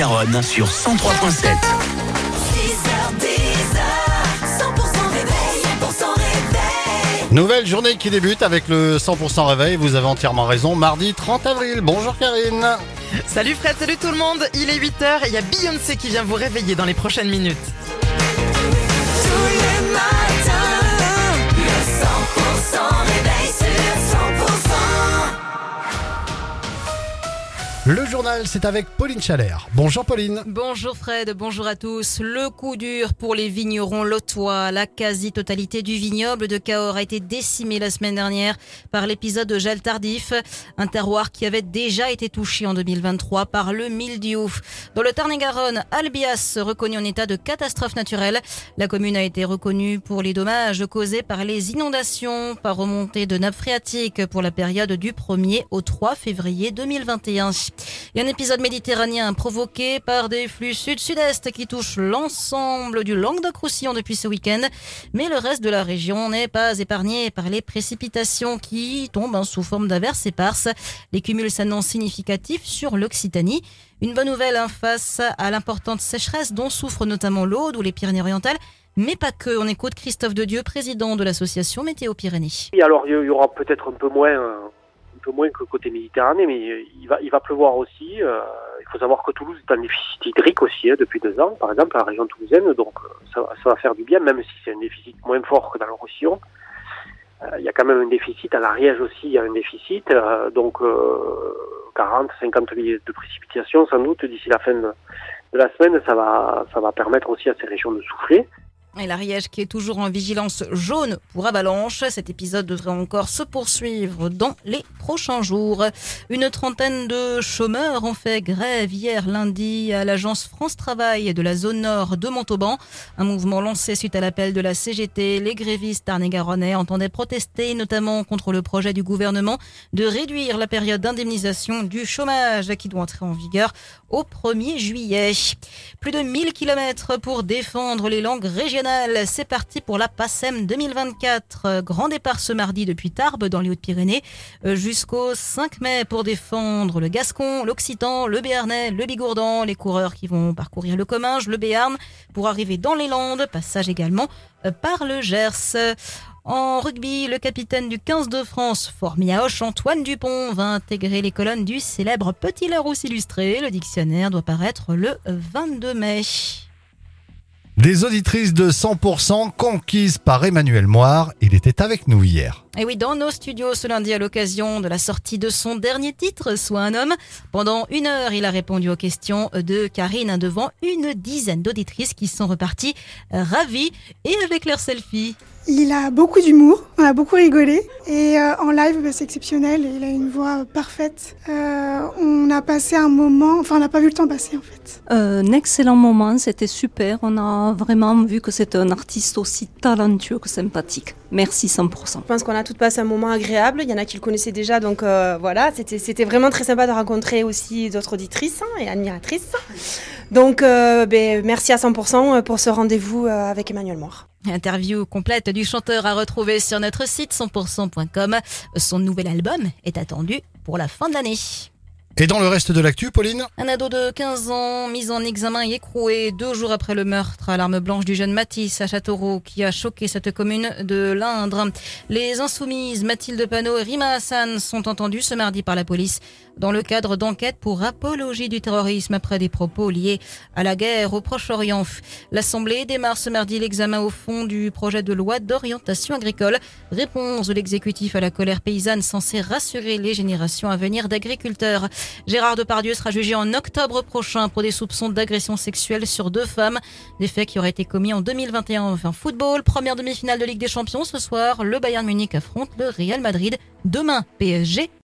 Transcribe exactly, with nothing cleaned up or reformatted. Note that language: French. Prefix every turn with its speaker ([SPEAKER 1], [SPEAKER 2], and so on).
[SPEAKER 1] Garonne sur cent trois virgule sept.
[SPEAKER 2] Nouvelle journée qui débute avec le cent pour cent réveil, vous avez entièrement raison, mardi trente avril. Bonjour Karine.
[SPEAKER 3] Salut Fred, salut tout le monde, il est huit heures et il y a Beyoncé qui vient vous réveiller dans les prochaines minutes.
[SPEAKER 2] Le journal, c'est avec Pauline Chalère. Bonjour Pauline.
[SPEAKER 4] Bonjour Fred, bonjour à tous. Le coup dur pour les vignerons lotois. La quasi-totalité du vignoble de Cahors a été décimée la semaine dernière par l'épisode de gel tardif. Un terroir qui avait déjà été touché en deux mille vingt-trois par le mildiou. Dans le Tarn-et-Garonne, Albias, reconnu en état de catastrophe naturelle. La commune a été reconnue pour les dommages causés par les inondations par remontée de nappes phréatiques pour la période du premier au trois février deux mille vingt et un. Il y a un épisode méditerranéen provoqué par des flux sud-sud-est qui touchent l'ensemble du Languedoc-Roussillon depuis ce week-end. Mais le reste de la région n'est pas épargné par les précipitations qui tombent sous forme d'averses éparses. Les cumuls s'annoncent significatifs sur l'Occitanie. Une bonne nouvelle hein, face à l'importante sécheresse dont souffrent notamment l'Aude ou les Pyrénées-Orientales. Mais pas que. On écoute Christophe Dedieu, président de l'association Météo Pyrénées.
[SPEAKER 5] Et alors il y aura peut-être un peu moins... Euh... un peu moins que côté Méditerranée, mais il va, il va pleuvoir aussi. Euh, il faut savoir que Toulouse est en déficit hydrique aussi hein, depuis deux ans, par exemple, la région toulousaine, donc ça, ça va faire du bien, même si c'est un déficit moins fort que dans le Roussillon. Euh, il y a quand même un déficit, à l'Ariège aussi il y a un déficit, euh, donc euh, quarante à cinquante millimètres de précipitations sans doute d'ici la fin de, de la semaine, ça va, ça va permettre aussi à ces régions de souffler.
[SPEAKER 4] Et l'Ariège qui est toujours en vigilance jaune pour avalanche. Cet épisode devrait encore se poursuivre dans les prochains jours. Une trentaine de chômeurs ont fait grève hier lundi à l'agence France Travail de la zone nord de Montauban. Un mouvement lancé suite à l'appel de la C G T. Les grévistes tarn-et-garonnais entendaient protester notamment contre le projet du gouvernement de réduire la période d'indemnisation du chômage qui doit entrer en vigueur au premier juillet. Plus de mille kilomètres pour défendre les langues régionales. C'est parti pour la PACEM deux mille vingt-quatre. Grand départ ce mardi depuis Tarbes dans les Hautes-Pyrénées jusqu'au cinq mai pour défendre le gascon, l'occitan, le béarnais, le bigourdan. Les coureurs qui vont parcourir le Comminges, le Béarn pour arriver dans les Landes. Passage également par le Gers. En rugby, le capitaine du quinze de France, formé à Auch, Antoine Dupont, va intégrer les colonnes du célèbre Petit Larousse illustré. Le dictionnaire doit paraître le vingt-deux mai.
[SPEAKER 2] Des auditrices de cent pour cent conquises par Emmanuel Moir. Il était avec nous hier.
[SPEAKER 4] Et oui, dans nos studios ce lundi à l'occasion de la sortie de son dernier titre, Sois un homme. Pendant une heure, il a répondu aux questions de Karine devant une dizaine d'auditrices qui sont reparties ravies et avec leur selfie.
[SPEAKER 6] Il a beaucoup d'humour, on a beaucoup rigolé et euh, en live bah, c'est exceptionnel, il a une voix parfaite. Euh, on a passé un moment, enfin on n'a pas vu le temps passer en fait.
[SPEAKER 7] Euh, un excellent moment, c'était super, on a vraiment vu que c'est un artiste aussi talentueux que sympathique. Merci cent pour cent.
[SPEAKER 8] Je pense qu'on a toutes passé un moment agréable, il y en a qui le connaissaient déjà donc euh, voilà, c'était, c'était vraiment très sympa de rencontrer aussi d'autres auditrices hein, et admiratrices. Donc euh, ben, merci à cent pour cent pour ce rendez-vous euh, avec Emmanuel Moir.
[SPEAKER 4] Interview complète du chanteur à retrouver sur notre site cent pour cent point com. Son nouvel album est attendu pour la fin de l'année.
[SPEAKER 2] Et dans le reste de l'actu, Pauline ?
[SPEAKER 4] Un ado de quinze ans mis en examen et écroué deux jours après le meurtre à l'arme blanche du jeune Mathis à Châteauroux qui a choqué cette commune de l'Indre. Les insoumises Mathilde Panot et Rima Hassan sont entendues ce mardi par la police dans le cadre d'enquêtes pour apologie du terrorisme après des propos liés à la guerre au Proche-Orient. L'Assemblée démarre ce mardi l'examen au fond du projet de loi d'orientation agricole. Réponse de l'exécutif à la colère paysanne censée rassurer les générations à venir d'agriculteurs. Gérard Depardieu sera jugé en octobre prochain pour des soupçons d'agression sexuelle sur deux femmes. Des faits qui auraient été commis en deux mille vingt et un. Enfin, football, première demi-finale de Ligue des Champions ce soir. Le Bayern Munich affronte le Real Madrid. Demain, P S G